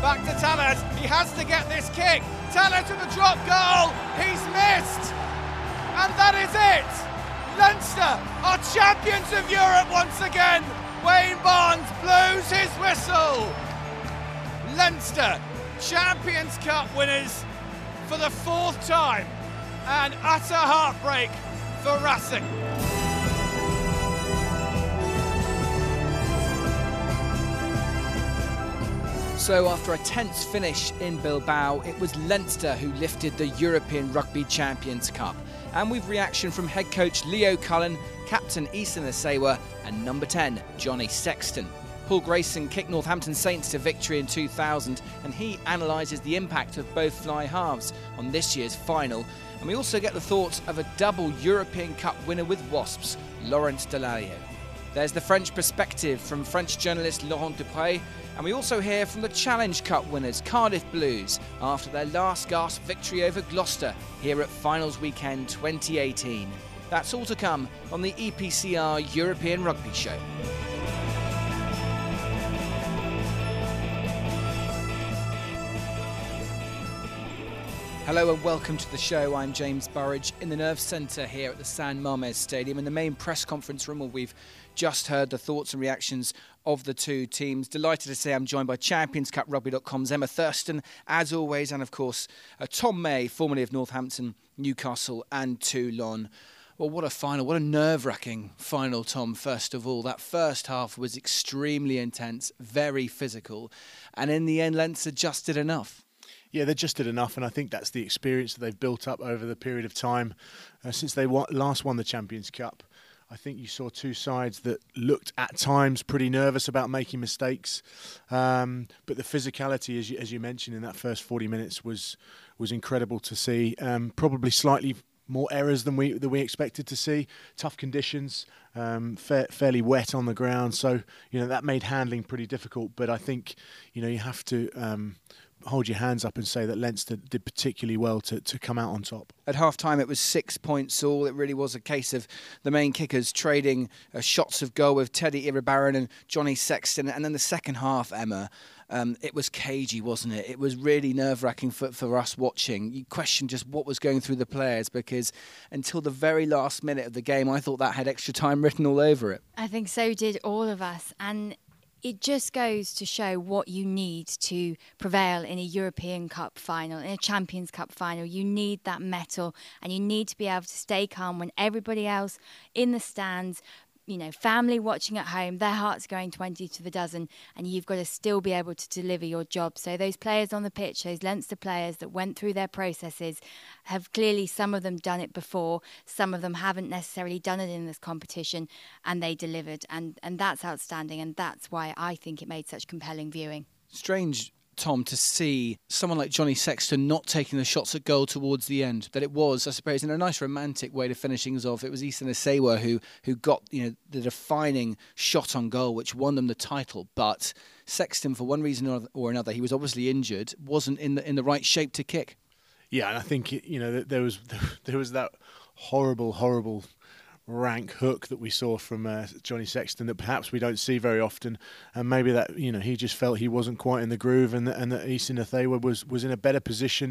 back to Tallard. He has to get this kick. Tallard to the drop goal. He's missed. And that is it. Leinster are champions of Europe once again. Wayne Barnes blows his whistle. Leinster, Champions Cup winners for the 4th time. And utter heartbreak for Racing. So after a tense finish in Bilbao, it was Leinster who lifted the European Rugby Champions Cup. And with reaction from head coach Leo Cullen, captain Isa Nacewa and number 10, Johnny Sexton. Paul Grayson kicked Northampton Saints to victory in 2000, and he analyses the impact of both fly halves on this year's final. And we also get the thoughts of a double European Cup winner with Wasps, Laurence Dallaglio. There's the French perspective from French journalist Laurent Dupré, and we also hear from the Challenge Cup winners, Cardiff Blues, after their last gasp victory over Gloucester here at Finals Weekend 2018. That's all to come on the EPCR European Rugby Show. Hello and welcome to the show. I'm James Burridge in the Nerve Centre here at the San Mamés Stadium in the main press conference room where we've just heard the thoughts and reactions of the two teams. Delighted to say I'm joined by ChampionsCupRugby.com's Emma Thurston, as always, and of course Tom May, formerly of Northampton, Newcastle and Toulon. Well, what a final, what a nerve-wracking final, Tom, first of all. That first half was extremely intense, very physical, and in the end Leinster just did enough. Yeah, they just did enough, and I think that's the experience that they've built up over the period of time since they last won the Champions Cup. I think you saw two sides that looked at times pretty nervous about making mistakes, but the physicality, as you mentioned, in that first 40 minutes was incredible to see. Probably slightly more errors than we expected to see. Tough conditions, fairly wet on the ground, so that made handling pretty difficult. But I think you have to hold your hands up and say that Leinster did particularly well to come out on top. At half-time, it was 6 points all. It really was a case of the main kickers trading shots of goal with Teddy Iribarren and Johnny Sexton. And then the second half, Emma, it was cagey, wasn't it? It was really nerve-wracking for us watching. You questioned just what was going through the players, because until the very last minute of the game, I thought that had extra time written all over it. I think so did all of us. And it just goes to show what you need to prevail in a European Cup final, in a Champions Cup final. You need that mettle, and you need to be able to stay calm when everybody else in the stands, family watching at home, their hearts going 20 to the dozen, and you've got to still be able to deliver your job. So those players on the pitch, those Leinster players that went through their processes, have clearly, some of them done it before, some of them haven't necessarily done it in this competition, and they delivered. And that's outstanding, and that's why I think it made such compelling viewing. Strange, Tom, to see someone like Johnny Sexton not taking the shots at goal towards the end. That it was, I suppose, in a nice romantic way to finish things off, it was Isa Nacewa who got the defining shot on goal which won them the title. But Sexton, for one reason or another, he was obviously injured, wasn't in the right shape to kick. Yeah, and I think there was that horrible rank hook that we saw from Johnny Sexton that perhaps we don't see very often, and maybe that he just felt he wasn't quite in the groove, and that Isa Nacewa was in a better position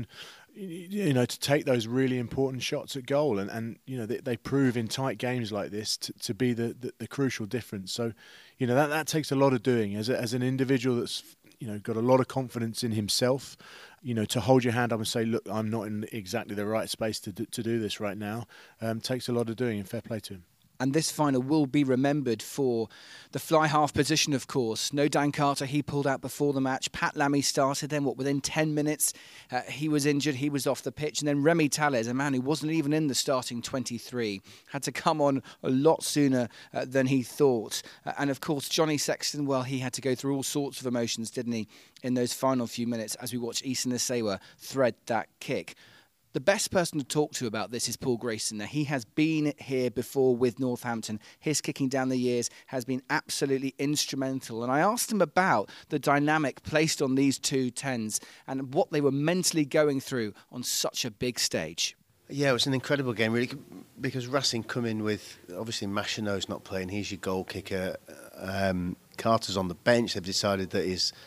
to take those really important shots at goal, and they prove in tight games like this to be the crucial difference. So that takes a lot of doing as an individual that's got a lot of confidence in himself, to hold your hand up and say, look, I'm not in exactly the right space to do this right now, takes a lot of doing, and fair play to him. And this final will be remembered for the fly half position, of course. No Dan Carter, he pulled out before the match. Pat Lammy started then, within 10 minutes, he was injured, he was off the pitch. And then Remy Tallard, a man who wasn't even in the starting 23, had to come on a lot sooner than he thought. And of course, Johnny Sexton, well, he had to go through all sorts of emotions, didn't he, in those final few minutes as we watched Isa Nacewa thread that kick. The best person to talk to about this is Paul Grayson. Now, he has been here before with Northampton. His kicking down the years has been absolutely instrumental. And I asked him about the dynamic placed on these two tens and what they were mentally going through on such a big stage. Yeah, it was an incredible game, really, because Racing come in with, obviously, Machino's not playing. He's your goal kicker. Carter's on the bench. They've decided that his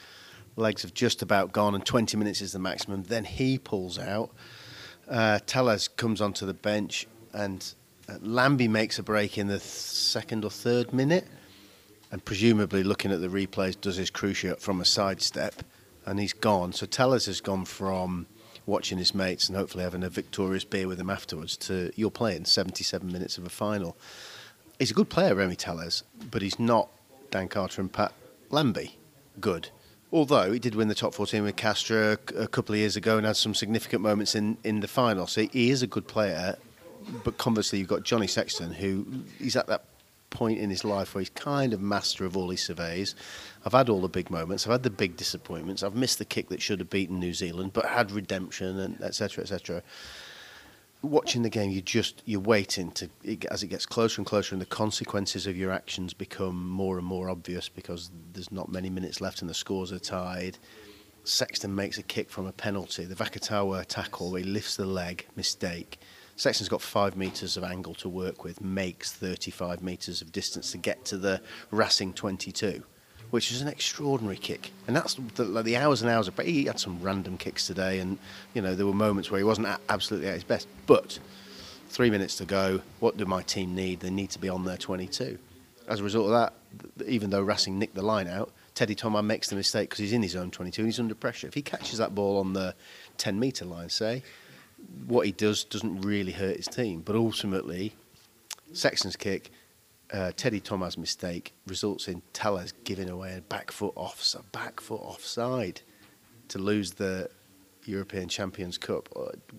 legs have just about gone and 20 minutes is the maximum. Then he pulls out. Tellez comes onto the bench and Lambie makes a break in the second or third minute, and presumably looking at the replays does his cruciate from a sidestep, and he's gone. So Tellez has gone from watching his mates and hopefully having a victorious beer with him afterwards to you're playing 77 minutes of a final. He's a good player, Remi Tellez, but he's not Dan Carter and Pat Lambie good. Although he did win the top 14 with Castra a couple of years ago and had some significant moments in the final. So he is a good player, but conversely you've got Johnny Sexton, who he's at that point in his life where he's kind of master of all his surveys. I've had all the big moments, I've had the big disappointments, I've missed the kick that should have beaten New Zealand, but had redemption, and etc., etc. Watching the game, you're waiting as it gets closer and closer, and the consequences of your actions become more and more obvious because there's not many minutes left and the scores are tied. Sexton makes a kick from a penalty. The Vakatawa tackle where he lifts the leg, mistake. Sexton's got 5 metres of angle to work with, makes 35 metres of distance to get to the Racing 22, which is an extraordinary kick. And that's the hours and hours of... He had some random kicks today, and there were moments where he wasn't absolutely at his best. But 3 minutes to go, what do my team need? They need to be on their 22. As a result of that, even though Racing nicked the line out, Teddy Thomas makes the mistake because he's in his own 22 and he's under pressure. If he catches that ball on the 10-metre line, say, what he does doesn't really hurt his team. But ultimately, Sexton's kick, Teddy Thomas' mistake results in Tellez giving away a back foot offside to lose the European Champions Cup,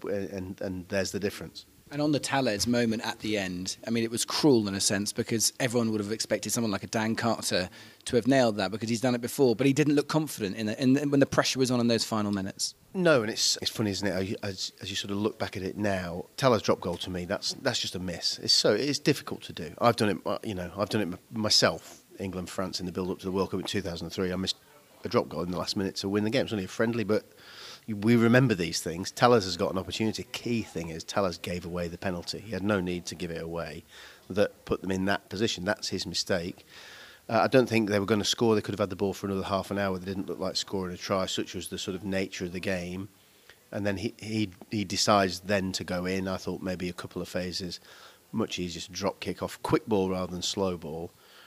and there's the difference. And on the Tellez moment at the end, I mean, it was cruel in a sense because everyone would have expected someone like a Dan Carter to have nailed that because he's done it before, but he didn't look confident when the pressure was on in those final minutes. No, and it's funny, isn't it? As you sort of look back at it now, Tellez drop goal to me, that's just a miss. It's difficult to do. I've done it myself. England, France in the build up to the World Cup in 2003. I missed a drop goal in the last minute to win the game. It's only a friendly, but we remember these things. Tellez has got an opportunity. Key thing is Tellez gave away the penalty. He had no need to give it away. That put them in that position. That's his mistake. I don't think they were going to score. They could have had the ball for another half an hour. They didn't look like scoring a try, such was the sort of nature of the game. And then he decides then to go in. I thought maybe a couple of phases, much easier to drop kick off, quick ball rather than slow ball.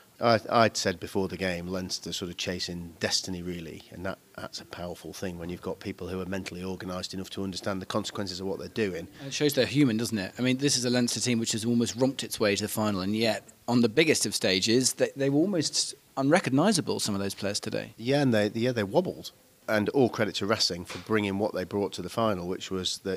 I'd said before the game, Leinster sort of chasing destiny really, and that's a powerful thing when you've got people who are mentally organised enough to understand the consequences of what they're doing. And it shows they're human, doesn't it? I mean, this is a Leinster team which has almost romped its way to the final, and yet on the biggest of stages, they were almost unrecognisable, some of those players today. Yeah, and they wobbled. And all credit to Racing for bringing what they brought to the final, which was that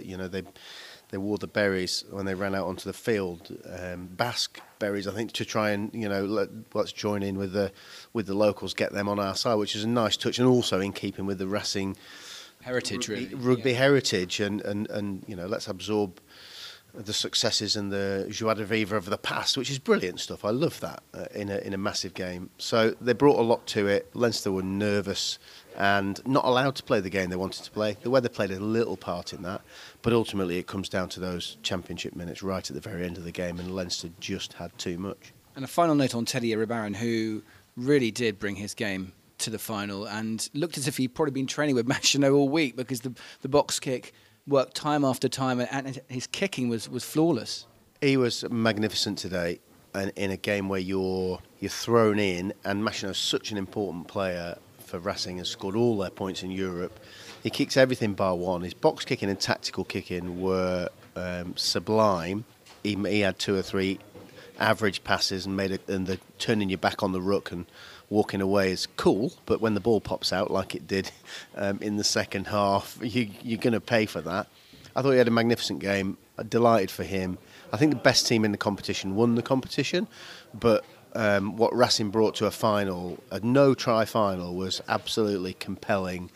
they wore the berries when they ran out onto the field, Basque berries, I think, to try and let's join in with the locals, get them on our side, which is a nice touch, and also in keeping with the Racing heritage, rugby heritage, and let's absorb the successes and the joie de vivre of the past, which is brilliant stuff. I love that in a massive game. So they brought a lot to it. Leinster were nervous and not allowed to play the game they wanted to play. The weather played a little part in that, but ultimately it comes down to those championship minutes right at the very end of the game, and Leinster just had too much. And a final note on Teddy Iribarren, who really did bring his game to the final and looked as if he'd probably been training with Machino all week, because the box kick worked time after time, and his kicking was flawless. He was magnificent today, and in a game where you're thrown in, and Machino's such an important player for Racing, has scored all their points in Europe. He kicks everything bar one. His box kicking and tactical kicking were sublime. He had 2 or 3 average passes and the turning your back on the ruck and walking away is cool, but when the ball pops out like it did in the second half, you're going to pay for that. I thought he had a magnificent game. Delighted for him. I think the best team in the competition won the competition, but what Racing brought to a final, a no-try final, was absolutely compelling.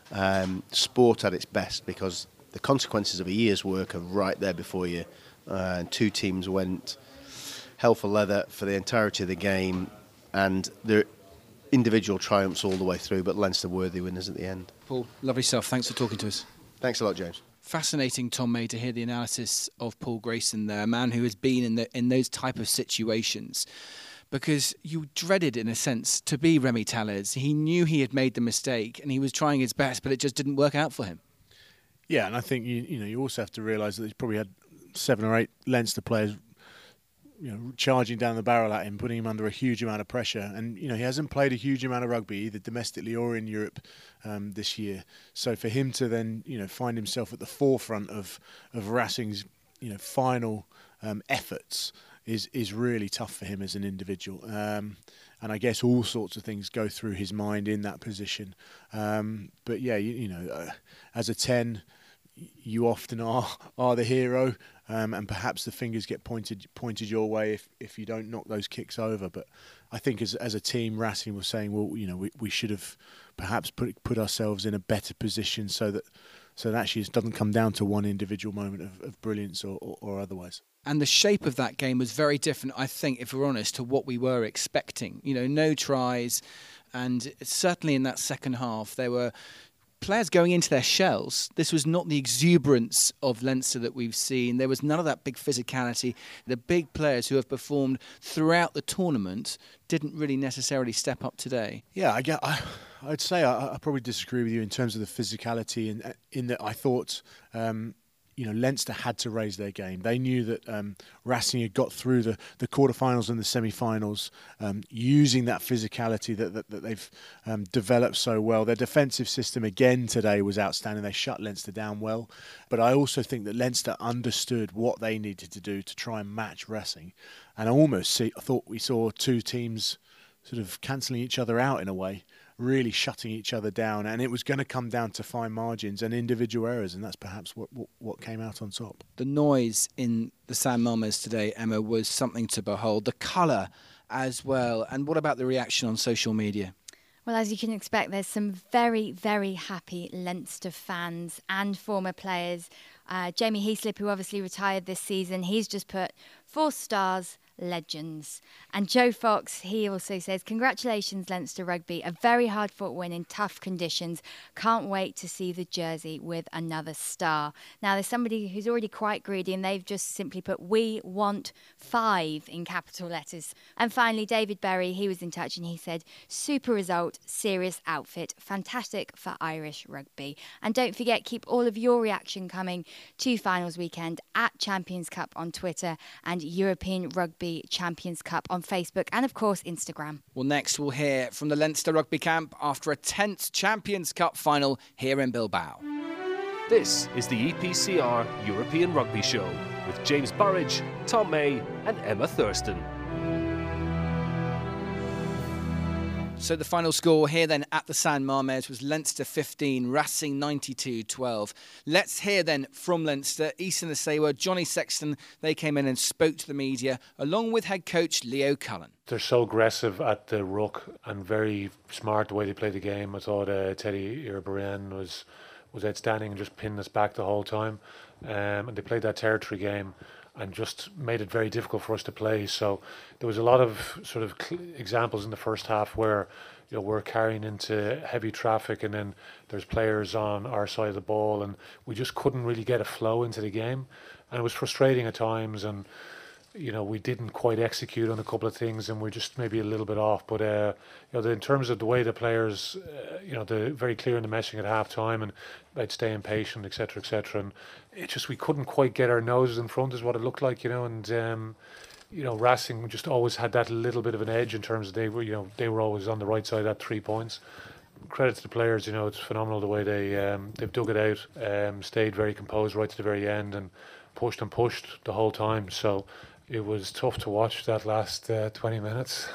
Sport at its best, because the consequences of a year's work are right there before you. 2 teams went hell for leather for the entirety of the game, and their individual triumphs all the way through, but Leinster worthy winners at the end. Paul, lovely stuff. Thanks for talking to us. Thanks a lot, James. Fascinating, Tom May, to hear the analysis of Paul Grayson there, a man who has been in those type of situations. because you dreaded, in a sense, to be Remi Tallez. He knew he had made the mistake and he was trying his best, but it just didn't work out for him. Yeah, and I think you also have to realise that he's probably had 7 or 8 Leinster players charging down the barrel at him, putting him under a huge amount of pressure. And, he hasn't played a huge amount of rugby, either domestically or in Europe this year. So for him to then, find himself at the forefront of Racing's, final efforts is really tough for him as an individual. And I guess all sorts of things go through his mind in that position. But yeah, as a 10, you often are the hero, and perhaps the fingers get pointed your way if you don't knock those kicks over. But I think as a team, Racing was saying, well, we should have perhaps put ourselves in a better position so that actually it doesn't come down to one individual moment of brilliance or otherwise. And the shape of that game was very different, I think, if we're honest, to what we were expecting. No tries, and certainly in that second half there were players going into their shells. This was not the exuberance of Leinster that we've seen. There was none of that big physicality. The big players who have performed throughout the tournament didn't really necessarily step up today. Yeah, I'd say I probably disagree with you in terms of the physicality, in that I thought Leinster had to raise their game. They knew that Racing had got through the quarterfinals and the semi-finals using that physicality that they've developed so well. Their defensive system again today was outstanding. They shut Leinster down well. But I also think that Leinster understood what they needed to do to try and match Racing. And I thought we saw two teams sort of cancelling each other out in a way, really shutting each other down, and it was going to come down to fine margins and individual errors, and that's perhaps what came out on top. The noise in the San Mamés today, Emma, was something to behold. The colour as well. And what about the reaction on social media? Well, as you can expect, there's some very, very happy Leinster fans and former players. Jamie Heaslip, who obviously retired this season, he's just put 4 stars, legends. And Joe Fox, he also says, congratulations Leinster Rugby, a very hard fought win in tough conditions. Can't wait to see the jersey with another star. Now there's somebody who's already quite greedy and they've just simply put "we want 5" in capital letters. And finally David Berry, he was in touch and he said, super result, serious outfit, fantastic for Irish rugby. And don't forget, keep all of your reaction coming to finals weekend at Champions Cup on Twitter and European Rugby Champions Cup on Facebook and of course Instagram. Well, next we'll hear from the Leinster rugby camp after a tense Champions Cup final here in Bilbao. This is the EPCR European Rugby Show with James Burridge, Tom May and Emma Thurston. So the final score here then at the San Mamés was Leinster 15, Racing 92-12. Let's hear then from Leinster, Isa Nasewa, Johnny Sexton. They came in and spoke to the media along with head coach Leo Cullen. They're so aggressive at the ruck and very smart the way they play the game. I thought Teddy Iribarren was outstanding and just pinned us back the whole time. And they played that territory game and just made it very difficult for us to play. So there was a lot of sort of examples in the first half where we're carrying into heavy traffic and then there's players on our side of the ball and we just couldn't really get a flow into the game. And it was frustrating at times and we didn't quite execute on a couple of things and we're just maybe a little bit off. But in terms of the way the players, they're very clear in the messaging at half time and they'd stay impatient, etc., etc. And it just, we couldn't quite get our noses in front is what it looked like, and Racing just always had that little bit of an edge in terms of they were always on the right side at 3 points. Credit to the players, it's phenomenal the way they've dug it out, stayed very composed right to the very end and pushed the whole time. So it was tough to watch that last 20 minutes.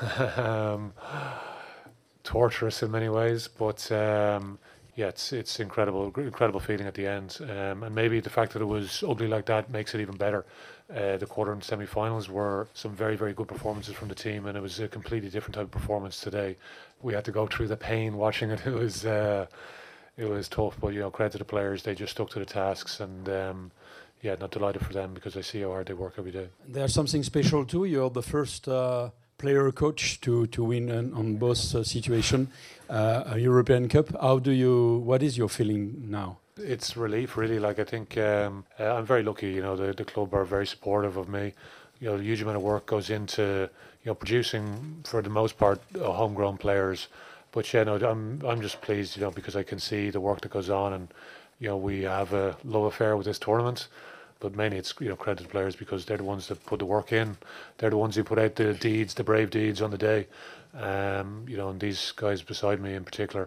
Torturous in many ways, but it's incredible feeling at the end. And maybe the fact that it was ugly like that makes it even better. The quarter and semi-finals were some very, very good performances from the team, and it was a completely different type of performance today. We had to go through the pain watching it. It was tough, but credit to the players. They just stuck to the tasks and. Not delighted for them because I see how hard they work every day. There's something special too. You're the first player coach to win on both situations a European Cup. What is your feeling now? It's relief, really. I think I'm very lucky. The club are very supportive of me. A huge amount of work goes into producing for the most part homegrown players. But yeah, no, I'm just pleased, because I can see the work that goes on, and we have a love affair with this tournament. But mainly it's credited players, because they're the ones that put the work in. They're the ones who put out the brave deeds on the day. And these guys beside me in particular,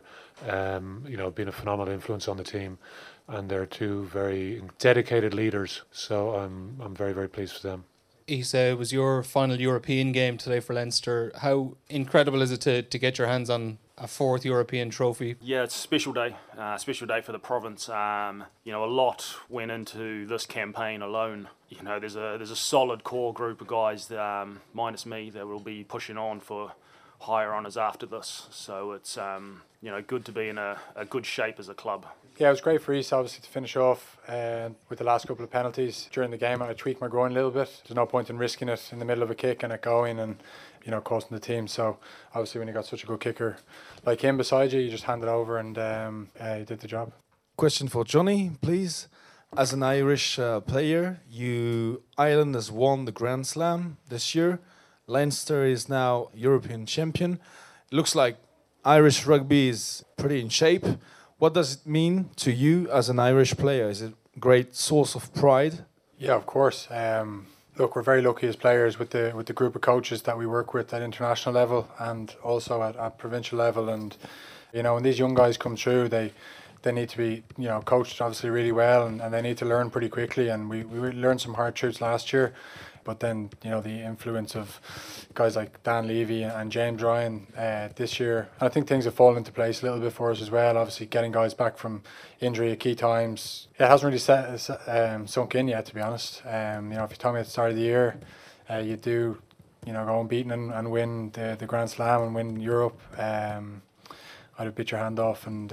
have been a phenomenal influence on the team, and they're two very dedicated leaders. So I'm very, very pleased for them. Isa, it was your final European game today for Leinster. How incredible is it to get your hands on a fourth European trophy? Yeah, it's a special day for the province. A lot went into this campaign alone. There's a solid core group of guys, minus me, that will be pushing on for higher honours after this. So it's good to be in a good shape as a club. Yeah, it was great for East, obviously, to finish off with the last couple of penalties during the game. I tweaked my groin a little bit. There's no point in risking it in the middle of a kick and it going and costing the team. So obviously when you got such a good kicker like him beside you, you just hand it over and he did the job. Question for Johnny, please. As an Irish player, Ireland has won the Grand Slam this year. Leinster is now European champion. It looks like Irish rugby is pretty in shape. What does it mean to you as an Irish player? Is it a great source of pride? Yeah, of course. Look, we're very lucky as players with the group of coaches that we work with at international level and also at provincial level. And when these young guys come through, they need to be coached obviously really well, and they need to learn pretty quickly. And we learned some hard truths last year. But then, the influence of guys like Dan Levy and James Ryan this year, and I think things have fallen into place a little bit for us as well. Obviously, getting guys back from injury at key times, it hasn't really sunk in yet, to be honest. If you told me at the start of the year, you do, go unbeaten and win the Grand Slam and win Europe, I'd have bit your hand off, and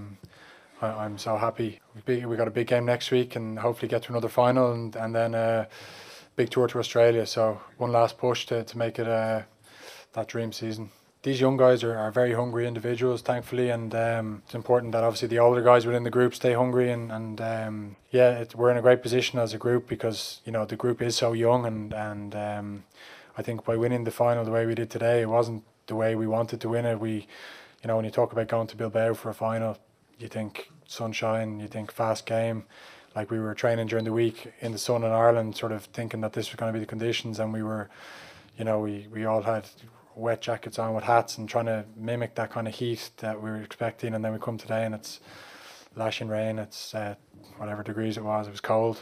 I'm so happy. We got a big game next week, and hopefully get to another final, and then big tour to Australia, so one last push to make it that dream season. These young guys are very hungry individuals, thankfully, and it's important that obviously the older guys within the group stay hungry, and we're in a great position as a group because the group is so young, and I think by winning the final the way we did today, it wasn't the way we wanted to win it. We, when you talk about going to Bilbao for a final, you think sunshine, you think fast game. Like we were training during the week in the sun in Ireland, sort of thinking that this was going to be the conditions, and we were, we all had wet jackets on with hats and trying to mimic that kind of heat that we were expecting. And then we come today and it's lashing rain, it's whatever degrees it was cold.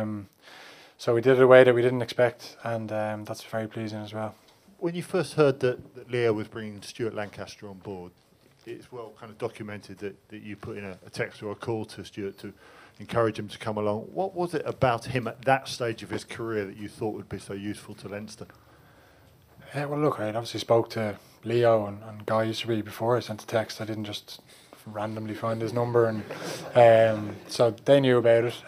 So we did it a way that we didn't expect, and that's very pleasing as well. When you first heard that Leo was bringing Stuart Lancaster on board, it's well kind of documented that you put in a text or a call to Stuart to encourage him to come along. What was it about him at that stage of his career that you thought would be so useful to Leinster? Well, look, I obviously spoke to Leo and Guy used to be before I sent the text. I didn't just randomly find his number, and so they knew about it.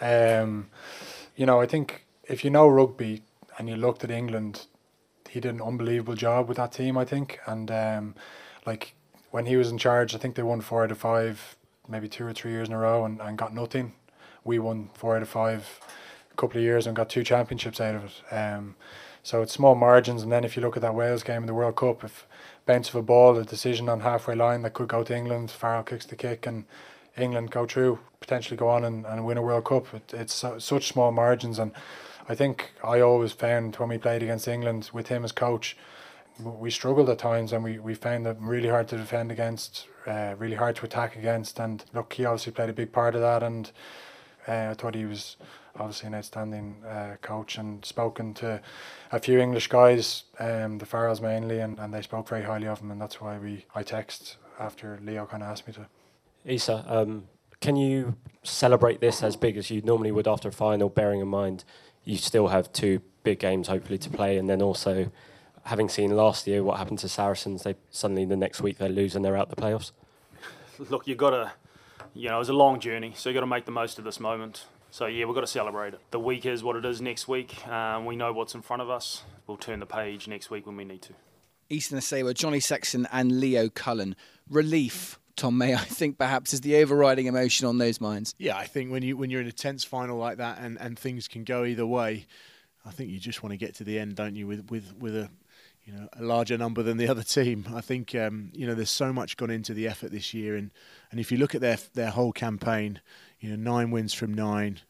I think if you know rugby and you looked at England, he did an unbelievable job with that team, I think. And when he was in charge, I think they won 4 out of 5, maybe 2 or 3 years in a row, and got nothing. We won 4 out of 5 a couple of years and got 2 championships out of it. So it's small margins, and then if you look at that Wales game in the World Cup, if bounce of a ball, a decision on halfway line that could go to England, Farrell kicks the kick and England go through, potentially go on and win a World Cup. It's such small margins, and I think I always found when we played against England with him as coach, we struggled at times, and we found it really hard to defend against, really hard to attack against. And look, he obviously played a big part of that, and I thought he was obviously an outstanding coach, and spoken to a few English guys, the Farrells mainly, and they spoke very highly of him, and that's why I text after Leo kind of asked me to. Isa, can you celebrate this as big as you normally would after a final, bearing in mind you still have 2 big games hopefully to play, and then also having seen last year what happened to Saracens, they suddenly the next week they lose and they're out the playoffs? Look, you've got to, it was a long journey, so you've got to make the most of this moment. So yeah, we've got to celebrate it. The week is what it is next week. We know what's in front of us. We'll turn the page next week when we need to. Isa Nacewa, Johnny Sexton and Leo Cullen. Relief, Tom May, I think perhaps is the overriding emotion on those minds. Yeah, I think when you're in a tense final like that and things can go either way, I think you just want to get to the end, don't you, with a a larger number than the other team. I think there's so much gone into the effort this year, and if you look at their whole campaign, 9 wins from 9,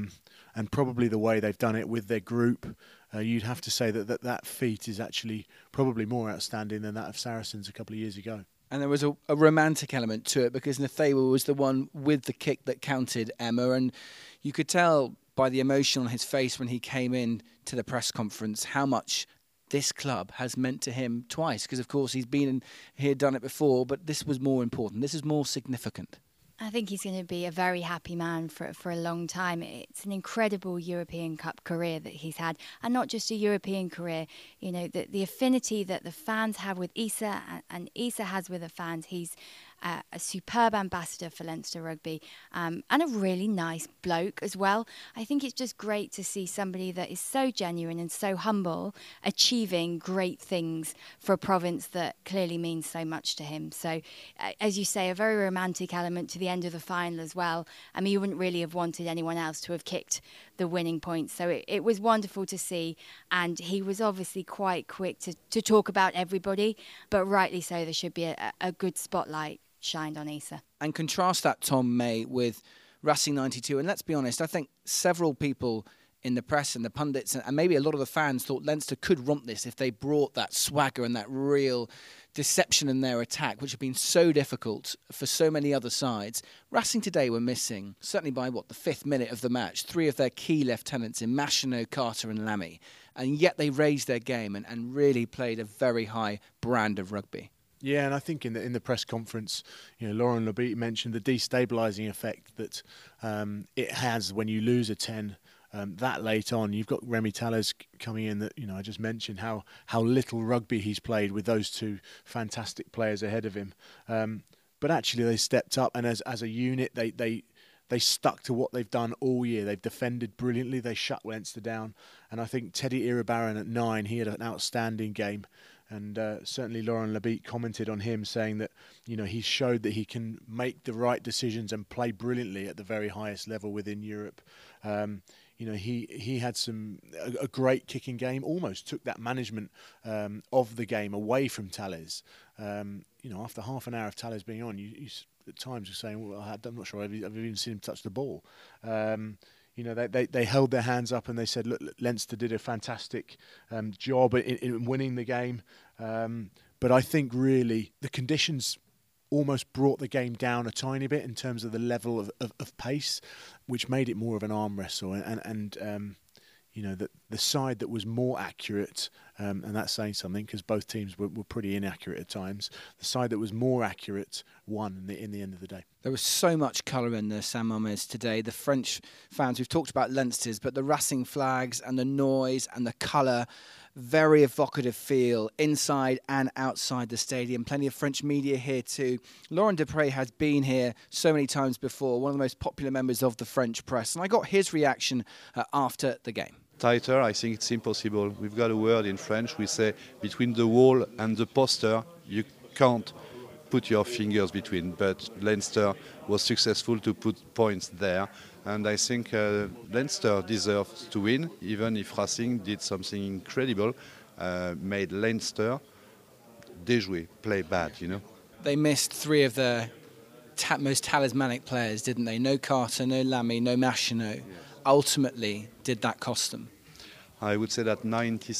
and probably the way they've done it with their group, you'd have to say that feat is actually probably more outstanding than that of Saracens a couple of years ago. And there was a romantic element to it because Nathaniel was the one with the kick that counted, Emma, and you could tell by the emotion on his face when he came in to the press conference how much this club has meant to him twice, because of course he's been in here, done it before, but this was more important. This is more significant. I think he's going to be a very happy man for a long time. It's an incredible European Cup career that he's had, and not just a European career. The affinity that the fans have with Issa and Issa has with the fans. He's a superb ambassador for Leinster Rugby, and a really nice bloke as well. I think it's just great to see somebody that is so genuine and so humble achieving great things for a province that clearly means so much to him. So, as you say, a very romantic element to the end of the final as well. I mean, you wouldn't really have wanted anyone else to have kicked the winning points. So it was wonderful to see, and he was obviously quite quick to talk about everybody, but rightly so. There should be a good spotlight shined on Issa. And contrast that, Tom May, with Racing 92. And let's be honest, I think several people in the press and the pundits and maybe a lot of the fans thought Leinster could romp this if they brought that swagger and that real deception in their attack, which had been so difficult for so many other sides. Racing today were missing, certainly by the 5th minute of the match, 3 of their key lieutenants in Machenaud, Carter and Lamy. And yet they raised their game and really played a very high brand of rugby. Yeah, and I think in the press conference, Laurent Labite mentioned the destabilising effect that it has when you lose a 10 that late on. You've got Remy Tallers coming in that, I just mentioned how little rugby he's played with those 2 fantastic players ahead of him. But actually they stepped up, and as a unit they stuck to what they've done all year. They've defended brilliantly. They shut Leinster down. And I think Teddy Iribarren at 9, he had an outstanding game. And certainly Laurent Labite commented on him, saying that, he showed that he can make the right decisions and play brilliantly at the very highest level within Europe. He had a great kicking game, almost took that management of the game away from Tallers. After half an hour of Tallers being on, you at times you're saying, well, I'm not sure I've even seen him touch the ball. They held their hands up and they said, look, Leinster did a fantastic job in winning the game. But I think really the conditions almost brought the game down a tiny bit in terms of the level of pace, which made it more of an arm wrestle. And the side that was more accurate, and that's saying something because both teams were pretty inaccurate at times, the side that was more accurate won in the end of the day. There was so much colour in the Saint Mamés today. The French fans, we've talked about Leinster's, but the Racing flags and the noise and the colour, very evocative feel inside and outside the stadium. Plenty of French media here too. Laurent Depré has been here so many times before, one of the most popular members of the French press, and I got his reaction after the game. Tighter, I think it's impossible. We've got a word in French, we say between the wall and the poster, you can't put your fingers between, but Leinster was successful to put points there, and I think Leinster deserves to win, even if Racing did something incredible, made Leinster déjouer, play bad, They missed 3 of the most talismanic players, didn't they? No Carter, no Lamy, no Machenaud. Yeah. Ultimately, did that cost them? I would say that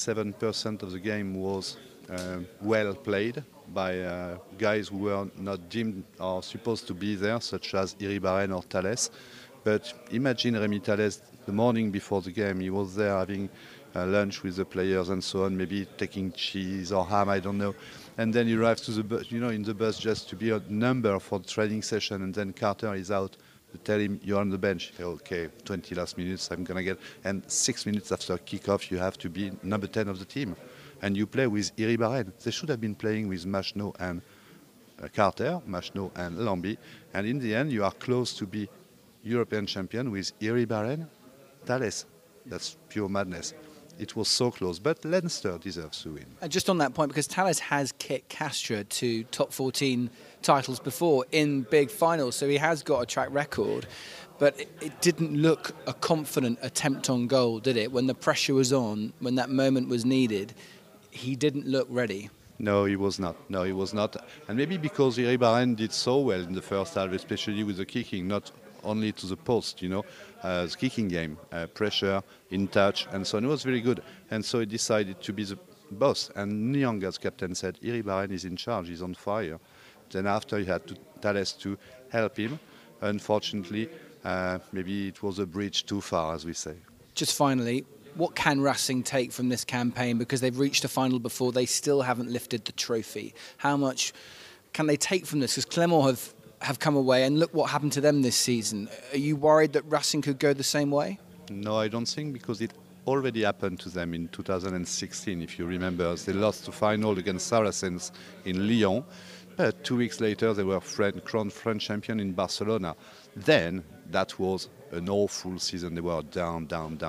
97% of the game was well played by guys who were not deemed or supposed to be there, such as Iribarren or Tallers. But imagine Remy Tallers, the morning before the game, he was there having lunch with the players and so on, maybe taking cheese or ham, I don't know. And then he arrives to the bus, in the bus just to be a number for the training session, and then Carter is out. To tell him you're on the bench. Okay, 20 last minutes I'm going to get. And 6 minutes after kickoff, you have to be number 10 of the team. And you play with Iribarren. They should have been playing with Machenaud and Carter, Machenaud and Lambie. And in the end, you are close to be European champion with Iribarren, Tallers. That's pure madness. It was so close, but Leinster deserves to win. And just on that point, because Tallers has kicked Castres to top 14 titles before in big finals, so he has got a track record, but it didn't look a confident attempt on goal, did it? When the pressure was on, when that moment was needed, he didn't look ready. No, he was not. No, he was not. And maybe because Iribarren did so well in the first half, especially with the kicking, not only to the post, the kicking game, pressure, in touch, and so on. It was very good. And so he decided to be the boss. And Nyang, as captain, said, Iribarren is in charge, he's on fire. Then after he had Thales to help him. Unfortunately, maybe it was a bridge too far, as we say. Just finally, what can Racing take from this campaign? Because they've reached a final before, they still haven't lifted the trophy. How much can they take from this? Because Clermont have come away, and look what happened to them this season. Are you worried that Racing could go the same way? No, I don't think, because it already happened to them in 2016, if you remember. They lost the final against Saracens in Lyon. But 2 weeks later, they were crowned French champion in Barcelona. Then, that was an awful season. They were down.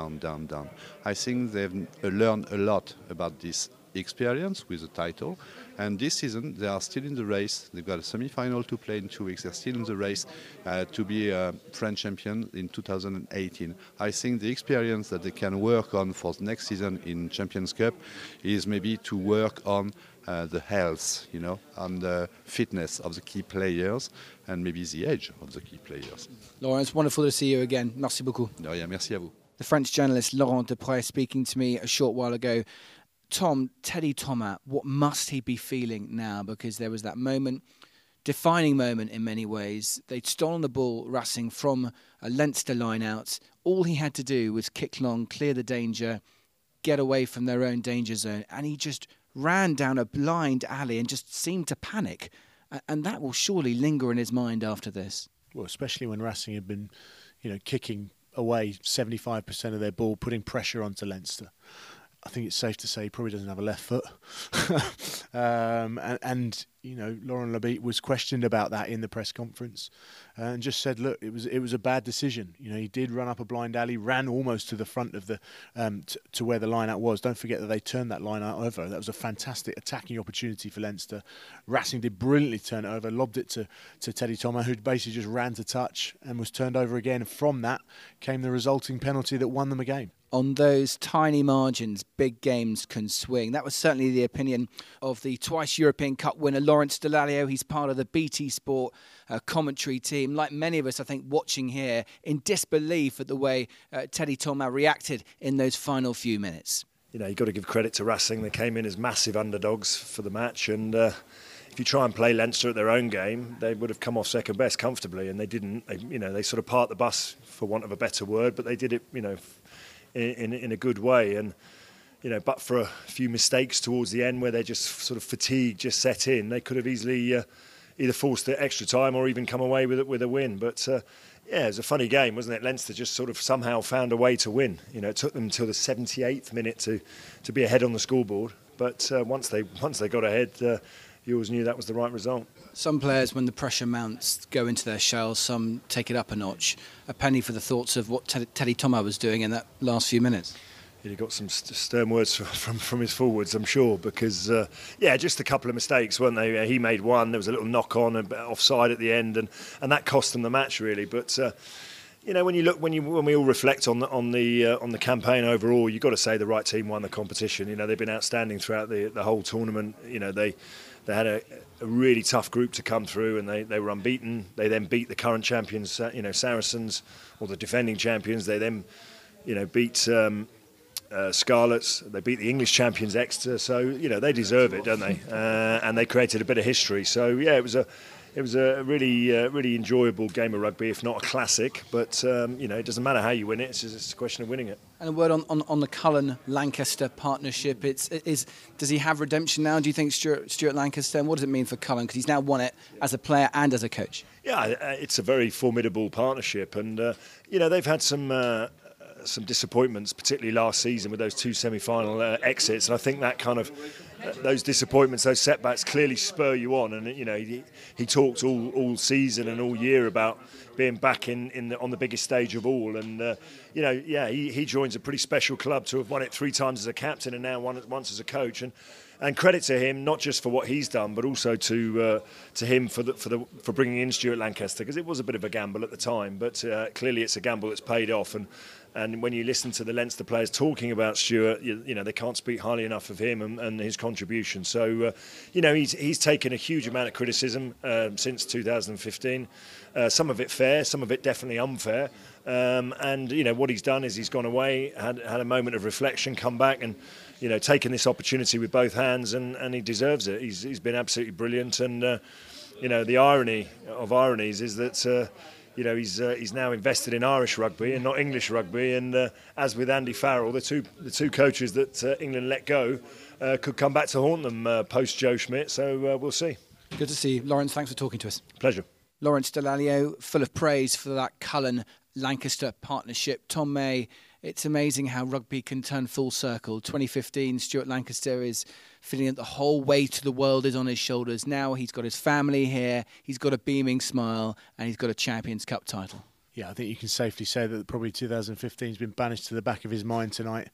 I think they've learned a lot about this experience with the title. And this season, they are still in the race. They've got a semi-final to play in 2 weeks. They're still in the race to be a French champion in 2018. I think the experience that they can work on for the next season in Champions Cup is maybe to work on the health, on the fitness of the key players and maybe the age of the key players. Laurent, it's wonderful to see you again. Merci beaucoup. No, yeah, merci à vous. The French journalist Laurent Deprez speaking to me a short while ago. Tom, Teddy Thomas, what must he be feeling now? Because there was that moment, defining moment in many ways. They'd stolen the ball, Racing, from a Leinster line-out. All he had to do was kick long, clear the danger, get away from their own danger zone. And he just ran down a blind alley and just seemed to panic. And that will surely linger in his mind after this. Well, especially when Racing had been, kicking away 75% of their ball, putting pressure onto Leinster. I think it's safe to say he probably doesn't have a left foot. And Laurent Labitte was questioned about that in the press conference and just said, look, it was a bad decision. He did run up a blind alley, ran almost to the front of the to where the line-out was. Don't forget that they turned that line-out over. That was a fantastic attacking opportunity for Leinster. Racing did brilliantly turn it over, lobbed it to Teddy Thomas, who basically just ran to touch and was turned over again. And from that came the resulting penalty that won them a game. On those tiny margins, big games can swing. That was certainly the opinion of the twice European Cup winner, Lawrence Dallaglio. He's part of the BT Sport commentary team. Like many of us, I think, watching here in disbelief at the way Teddy Thomas reacted in those final few minutes. You've got to give credit to Racing. They came in as massive underdogs for the match, and if you try and play Leinster at their own game, they would have come off second best comfortably, and they didn't. They sort of parked the bus, for want of a better word, but they did it, in a good way. And but for a few mistakes towards the end where they just sort of fatigue just set in, they could have easily either forced the extra time or even come away with a win. But it was a funny game, wasn't it? Leinster just sort of somehow found a way to win. It took them until the 78th minute to be ahead on the scoreboard, but once they got ahead, you always knew that was the right result. Some players, when the pressure mounts, go into their shell. Some take it up a notch. A penny for the thoughts of what Teddy Thomas was doing in that last few minutes. He got some stern words from his forwards, I'm sure, because just a couple of mistakes, weren't they? He made one. There was a little knock on and offside at the end, and that cost them the match really. But when we all reflect on the campaign overall, you've got to say the right team won the competition. They've been outstanding throughout the whole tournament. They had a really tough group to come through, and they were unbeaten. They then beat the current champions, Saracens, or the defending champions. They then, beat Scarlets. They beat the English champions, Exeter. So they deserve it, don't they? And they created a bit of history. So it was a really enjoyable game of rugby, if not a classic. But it doesn't matter how you win it; it's just a question of winning it. And a word on the Cullen-Lancaster partnership. Does he have redemption now? Do you think Stuart Lancaster? And what does it mean for Cullen? Because he's now won it as a player and as a coach. Yeah, it's a very formidable partnership, and they've had some disappointments, particularly last season with those two semi-final exits. And I think that kind of those disappointments, those setbacks, clearly spur you on. And he talked all season and all year about being back on the biggest stage of all. And he joins a pretty special club to have won it 3 times as a captain and now once as a coach. And credit to him, not just for what he's done, but also to him for bringing in Stuart Lancaster, because it was a bit of a gamble at the time. But clearly, it's a gamble that's paid off, and And when you listen to the Leinster players talking about Stuart, you know, they can't speak highly enough of him and his contribution. So, you know, he's taken a huge amount of criticism since 2015. Some of it fair, some of it definitely unfair. And, you know, what he's done is he's gone away, had a moment of reflection, come back and, you know, taken this opportunity with both hands, and he deserves it. He's been absolutely brilliant. And, you know, the irony of ironies is that... you know, he's now invested in Irish rugby and not English rugby, and as with Andy Farrell, the two coaches that England let go could come back to haunt them post Joe Schmidt. So we'll see. Good to see you, Lawrence. Thanks for talking to us. Pleasure. Lawrence Dallaglio, full of praise for that Cullen-Lancaster partnership. Tom May, it's amazing how rugby can turn full circle. 2015, Stuart Lancaster is feeling that the whole weight of the world is on his shoulders. Now he's got his family here, he's got a beaming smile, and he's got a Champions Cup title. Yeah, I think you can safely say that probably 2015 has been banished to the back of his mind tonight.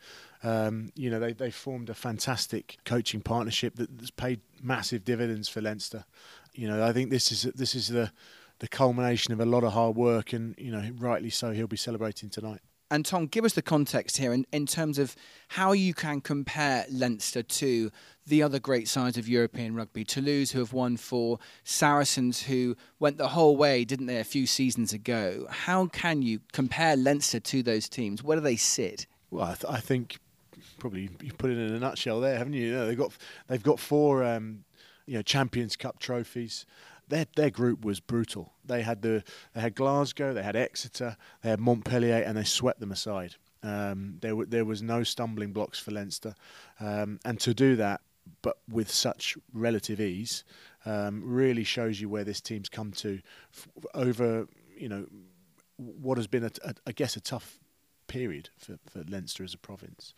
You know, they formed a fantastic coaching partnership that's paid massive dividends for Leinster. You know, I think this is the culmination of a lot of hard work, and, you know, rightly so, he'll be celebrating tonight. And Tom, give us the context here in terms of how you can compare Leinster to the other great sides of European rugby. Toulouse, who have won 4, Saracens, who went the whole way, didn't they, a few seasons ago. How can you compare Leinster to those teams? Where do they sit? Well, I think probably you put it in a nutshell there, haven't you? You know, they've got 4 Champions Cup trophies. Their group was brutal. They had Glasgow, they had Exeter, they had Montpellier, and they swept them aside. There was no stumbling blocks for Leinster, and to do that, but with such relative ease, really shows you where this team's come to over, you know, what has been I guess a tough period for Leinster as a province.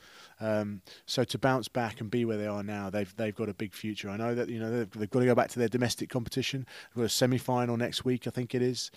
So to bounce back and be where they are now, they've got a big future. I know that, you know, they've got to go back to their domestic competition. They've got a semi-final next week, I think it is.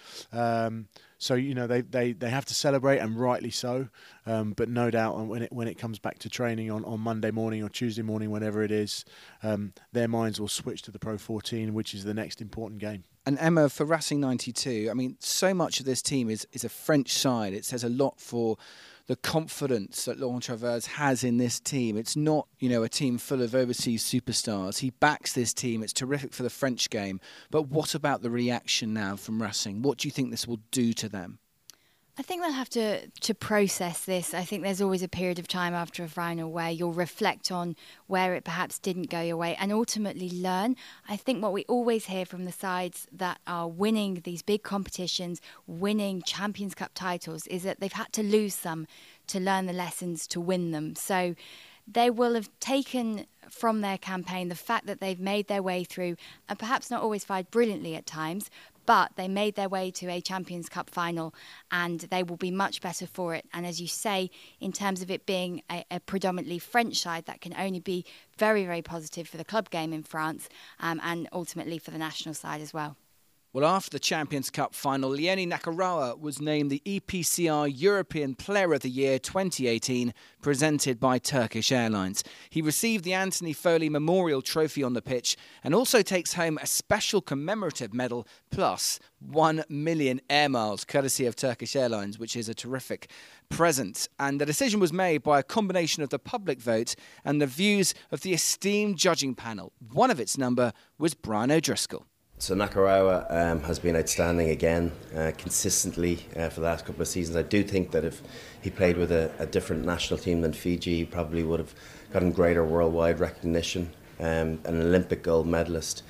So, you know, they have to celebrate, and rightly so. But no doubt when it comes back to training on Monday morning or Tuesday morning, whenever it is, their minds will switch to the Pro 14, which is the next important game. And Emma, for Racing 92, I mean, so much of this team is a French side. It says a lot for the confidence that Laurent Travers has in this team. It's not, you know, a team full of overseas superstars. He backs this team. It's terrific for the French game. But what about the reaction now from Racing? What do you think this will do to them? I think they'll have to process this. I think there's always a period of time after a final where you'll reflect on where it perhaps didn't go your way and ultimately learn. I think what we always hear from the sides that are winning these big competitions, winning Champions Cup titles, is that they've had to lose some to learn the lessons to win them. So they will have taken from their campaign the fact that they've made their way through, and perhaps not always fired brilliantly at times, but they made their way to a Champions Cup final, and they will be much better for it. And as you say, in terms of it being a predominantly French side, that can only be very, very positive for the club game in France, and ultimately for the national side as well. Well, after the Champions Cup final, Leoni Nakarawa was named the EPCR European Player of the Year 2018, presented by Turkish Airlines. He received the Anthony Foley Memorial Trophy on the pitch and also takes home a special commemorative medal plus 1 million air miles, courtesy of Turkish Airlines, which is a terrific present. And the decision was made by a combination of the public vote and the views of the esteemed judging panel. One of its number was Brian O'Driscoll. So Nakarawa has been outstanding again, consistently for the last couple of seasons. I do think that if he played with a different national team than Fiji, he probably would have gotten greater worldwide recognition. An Olympic gold medalist,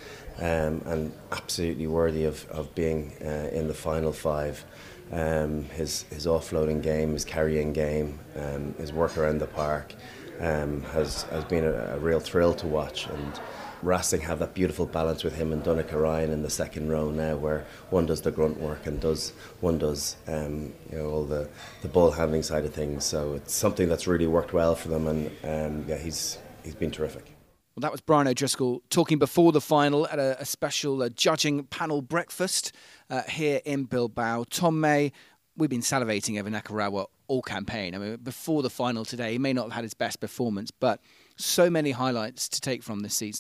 and absolutely worthy of being in the final 5. His offloading game, his carrying game, his work around the park has been a real thrill to watch. And Racing have that beautiful balance with him and Donncha Ryan in the second row now, where one does the grunt work and one does all the ball handling side of things. So it's something that's really worked well for them, and he's been terrific. Well, that was Brian O'Driscoll talking before the final at a special judging panel breakfast here in Bilbao. Tom May, we've been salivating over Nakarawa all campaign. I mean, before the final today, he may not have had his best performance, but so many highlights to take from this season.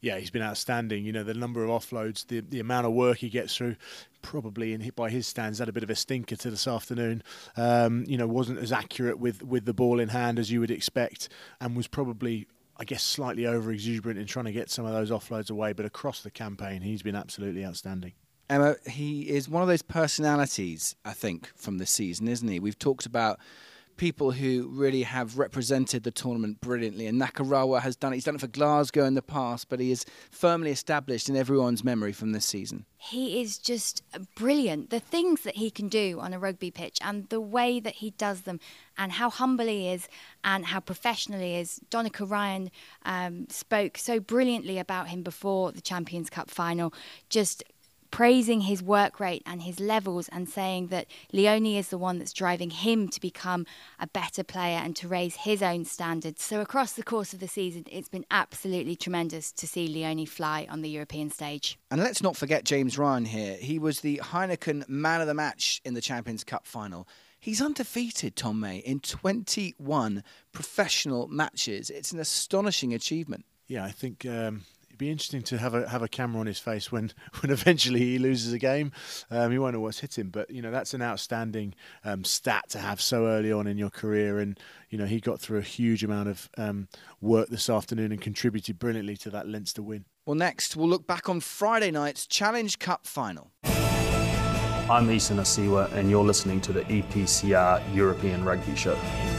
Yeah, he's been outstanding. You know, the number of offloads, the amount of work he gets through, probably by his stands had a bit of a stinker to this afternoon. You know, wasn't as accurate with the ball in hand as you would expect, and was probably, I guess, slightly over exuberant in trying to get some of those offloads away. But across the campaign, he's been absolutely outstanding. Emma, he is one of those personalities, I think, from this season, isn't he? We've talked about people who really have represented the tournament brilliantly, and Nakarawa has done it. He's done it for Glasgow in the past, but he is firmly established in everyone's memory from this season. He is just brilliant. The things that he can do on a rugby pitch and the way that he does them and how humble he is and how professional he is. Donica Ryan spoke so brilliantly about him before the Champions Cup final, just praising his work rate and his levels and saying that Leone is the one that's driving him to become a better player and to raise his own standards. So across the course of the season, it's been absolutely tremendous to see Leone fly on the European stage. And let's not forget James Ryan here. He was the Heineken man of the match in the Champions Cup final. He's undefeated, Tom May, in 21 professional matches. It's an astonishing achievement. Yeah, I think it'd be interesting to have a camera on his face when eventually he loses a game. He won't know what's hit him, but you know, that's an outstanding stat to have so early on in your career. And you know, he got through a huge amount of work this afternoon and contributed brilliantly to that Leinster win. Well, next we'll look back on Friday night's Challenge Cup final. I'm Isan Asiwa, and you're listening to the EPCR European Rugby Show.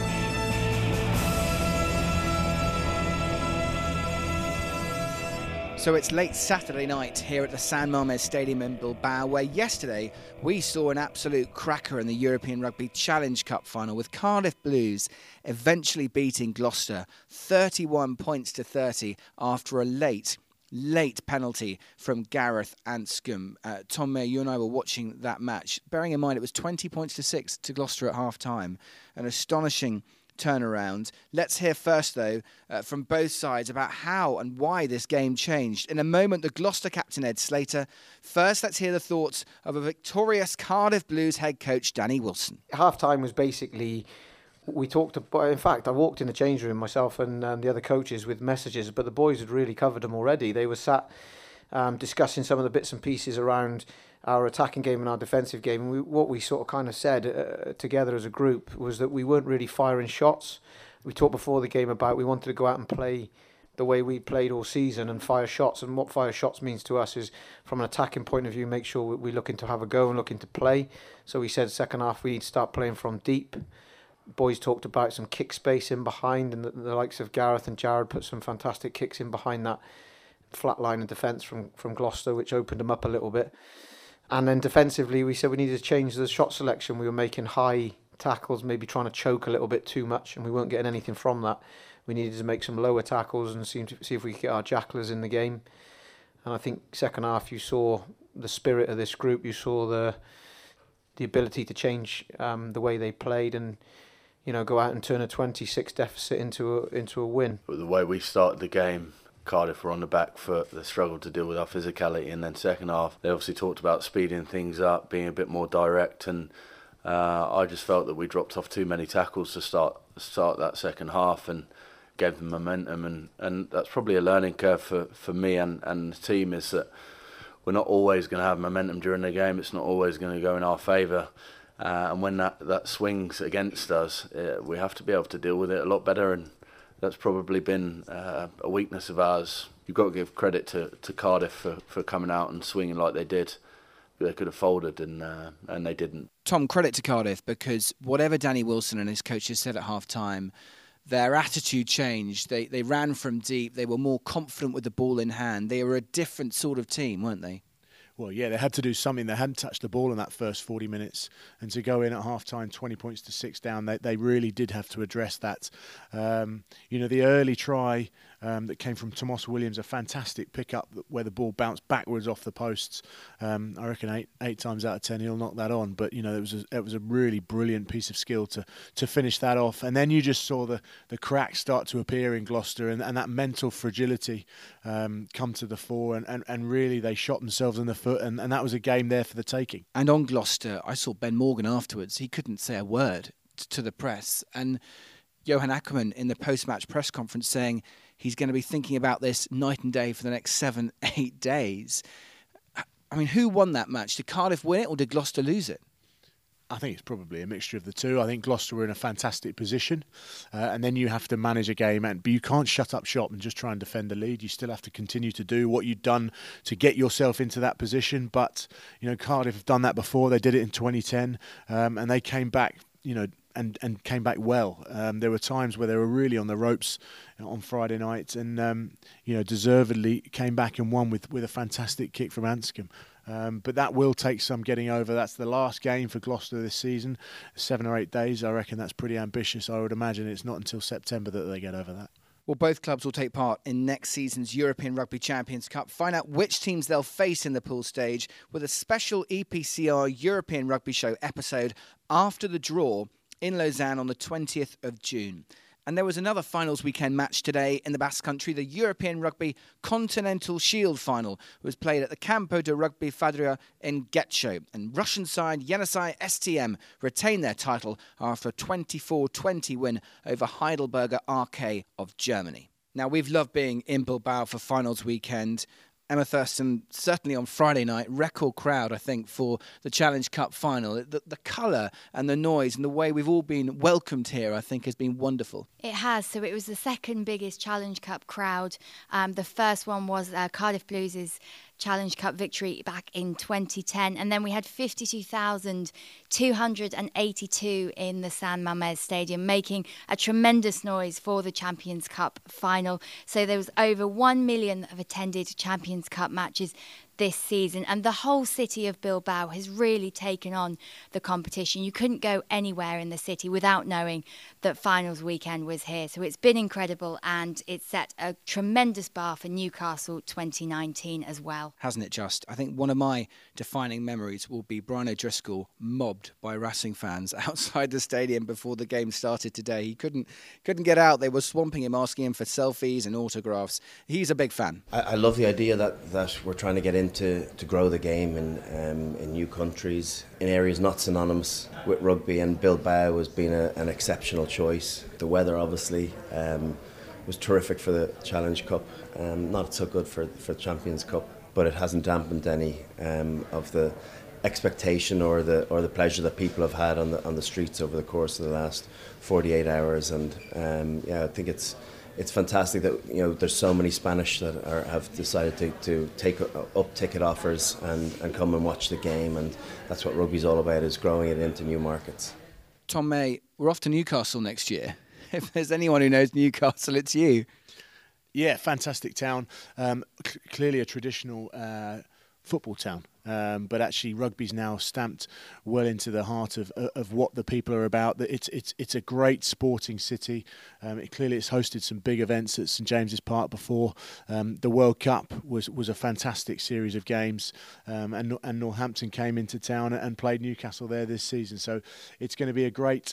So it's late Saturday night here at the San Mamés Stadium in Bilbao, where yesterday we saw an absolute cracker in the European Rugby Challenge Cup final, with Cardiff Blues eventually beating Gloucester 31 points to 30 after a late penalty from Gareth Anscombe. Tom May, you and I were watching that match, bearing in mind it was 20 points to 6 to Gloucester at half-time. An astonishing turnaround. Let's hear first, though, from both sides about how and why this game changed. In a moment, the Gloucester captain, Ed Slater. First, let's hear the thoughts of a victorious Cardiff Blues head coach, Danny Wilson. Half-time was basically, we talked about, in fact, I walked in the change room myself and the other coaches with messages, but the boys had really covered them already. They were sat discussing some of the bits and pieces around our attacking game and our defensive game. And what we sort of kind of said together as a group was that we weren't really firing shots. We talked before the game about we wanted to go out and play the way we played all season and fire shots. And what fire shots means to us is, from an attacking point of view, make sure we're looking to have a go and looking to play. So we said second half we need to start playing from deep. Boys talked about some kick space in behind, and the likes of Gareth and Jared put some fantastic kicks in behind that flat line of defence from Gloucester, which opened them up a little bit. And then defensively, we said we needed to change the shot selection. We were making high tackles, maybe trying to choke a little bit too much, and we weren't getting anything from that. We needed to make some lower tackles and see if we could get our jacklers in the game. And I think second half, you saw the spirit of this group. You saw the ability to change the way they played and, you know, go out and turn a 26 deficit into a win. But the way we started the game, Cardiff were on the back foot. They struggled to deal with our physicality, and then second half they obviously talked about speeding things up, being a bit more direct, and I just felt that we dropped off too many tackles to start that second half and gave them momentum, and that's probably a learning curve for me and the team, is that we're not always going to have momentum during the game. It's not always going to go in our favour, and when that swings against us, we have to be able to deal with it a lot better, and that's probably been a weakness of ours. You've got to give credit to Cardiff for coming out and swinging like they did. They could have folded and they didn't. Tom, credit to Cardiff, because whatever Danny Wilson and his coaches said at half-time, their attitude changed. They ran from deep. They were more confident with the ball in hand. They were a different sort of team, weren't they? Well, yeah, they had to do something. They hadn't touched the ball in that first 40 minutes. And to go in at half-time, 20 points to 6 down, they really did have to address that. You know, the early try that came from Tomas Williams, a fantastic pickup where the ball bounced backwards off the posts. I reckon eight times out of 10 he'll knock that on. But, you know, it was a really brilliant piece of skill to finish that off. And then you just saw the cracks start to appear in Gloucester and that mental fragility come to the fore. And really they shot themselves in the foot. And that was a game there for the taking. And on Gloucester, I saw Ben Morgan afterwards. He couldn't say a word to the press. And Johan Ackermann in the post-match press conference saying he's going to be thinking about this night and day for the next 7-8 days. I mean, who won that match? Did Cardiff win it or did Gloucester lose it? I think it's probably a mixture of the two. I think Gloucester were in a fantastic position, and then you have to manage a game, but you can't shut up shop and just try and defend the lead. You still have to continue to do what you've done to get yourself into that position. But Cardiff have done that before. They did it in 2010, and they came back, and came back well. There were times where they were really on the ropes on Friday night, and deservedly came back and won with a fantastic kick from Anscombe. But that will take some getting over. That's the last game for Gloucester this season. 7 or 8 days, I reckon that's pretty ambitious. I would imagine it's not until September that they get over that. Well, both clubs will take part in next season's European Rugby Champions Cup. Find out which teams they'll face in the pool stage with a special EPCR European Rugby Show episode after the draw in Lausanne on the 20th of June. And there was another finals weekend match today in the Basque Country. The European Rugby Continental Shield final was played at the Campo de Rugby Fadria in Getxo. And Russian side Yenisei STM retained their title after a 24-20 win over Heidelberger RK of Germany. Now, we've loved being in Bilbao for finals weekend. Emma Thurston, certainly on Friday night, record crowd, I think, for the Challenge Cup final. The colour and the noise and the way we've all been welcomed here, I think, has been wonderful. It has. So it was the second biggest Challenge Cup crowd. The first one was Cardiff Blues' Challenge Cup victory back in 2010. And then we had 52,282 in the San Mamés Stadium, making a tremendous noise for the Champions Cup final. So there was over 1 million of attended Champions Cup matches this season, and the whole city of Bilbao has really taken on the competition. You couldn't go anywhere in the city without knowing that finals weekend was here. So it's been incredible, and it's set a tremendous bar for Newcastle 2019 as well. Hasn't it just? I think one of my defining memories will be Brian O'Driscoll mobbed by Racing fans outside the stadium before the game started today. He couldn't get out. They were swamping him, asking him for selfies and autographs. He's a big fan. I love the idea that we're trying to get into to grow the game in new countries, in areas not synonymous with rugby, and Bilbao has been an exceptional choice. The weather obviously was terrific for the Challenge Cup, not so good for the Champions Cup, but it hasn't dampened any of the expectation or the pleasure that people have had on the streets over the course of the last 48 hours. And I think it's fantastic that there's so many Spanish that have decided to take up ticket offers and come and watch the game, and that's what rugby's all about, is growing it into new markets. Tom May, we're off to Newcastle next year. If there's anyone who knows Newcastle, it's you. Yeah, fantastic town. Clearly a traditional football town, but actually rugby's now stamped well into the heart of what the people are about. It's a great sporting city. Clearly it's hosted some big events at St James's Park before. The World Cup was a fantastic series of games, and Northampton came into town and played Newcastle there this season. So it's going to be a great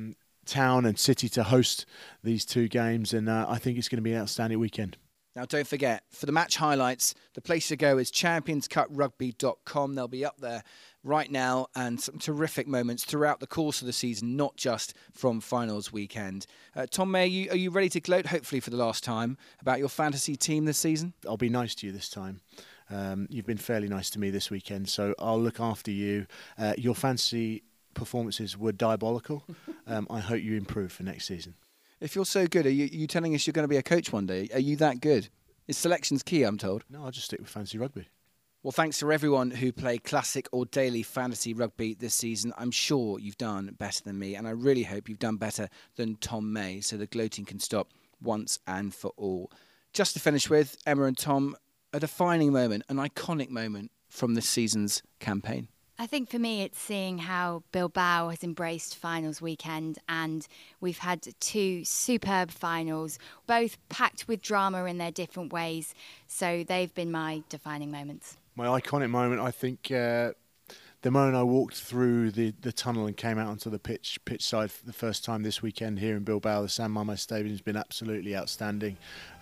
town and city to host these two games, and I think it's going to be an outstanding weekend. Now, don't forget, for the match highlights, the place to go is championscuprugby.com. They'll be up there right now, and some terrific moments throughout the course of the season, not just from finals weekend. Tom May, are you ready to gloat, hopefully for the last time, about your fantasy team this season? I'll be nice to you this time. You've been fairly nice to me this weekend, so I'll look after you. Your fantasy performances were diabolical. I hope you improve for next season. If you're so good, are you telling us you're going to be a coach one day? Are you that good? Is selection's key, I'm told? No, I'll just stick with fantasy rugby. Well, thanks to everyone who played classic or daily fantasy rugby this season. I'm sure you've done better than me, and I really hope you've done better than Tom May, so the gloating can stop once and for all. Just to finish with, Emma and Tom, a defining moment, an iconic moment from this season's campaign. I think for me it's seeing how Bilbao has embraced finals weekend, and we've had two superb finals, both packed with drama in their different ways. So they've been my defining moments. My iconic moment, I think, the moment I walked through the tunnel and came out onto the pitch side for the first time this weekend here in Bilbao. The San Mamés Stadium has been absolutely outstanding.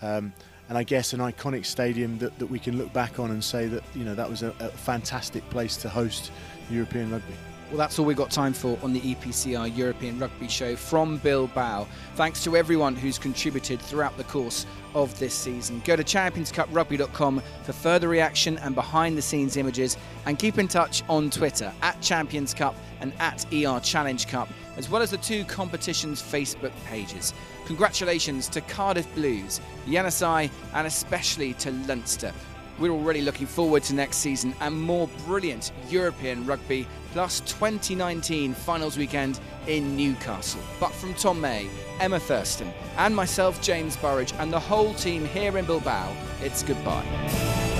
And I guess an iconic stadium that we can look back on and say that that was a fantastic place to host European rugby. Well, that's all we've got time for on the EPCR European Rugby Show from Bilbao. Thanks to everyone who's contributed throughout the course of this season. Go to championscuprugby.com for further reaction and behind-the-scenes images, and keep in touch on Twitter @Champions Cup and @ER Challenge Cup, as well as the two competitions' Facebook pages. Congratulations to Cardiff Blues, Janusai, and especially to Leinster. We're already looking forward to next season and more brilliant European rugby, plus 2019 finals weekend in Newcastle. But from Tom May, Emma Thurston, and myself, James Burridge, and the whole team here in Bilbao, it's goodbye.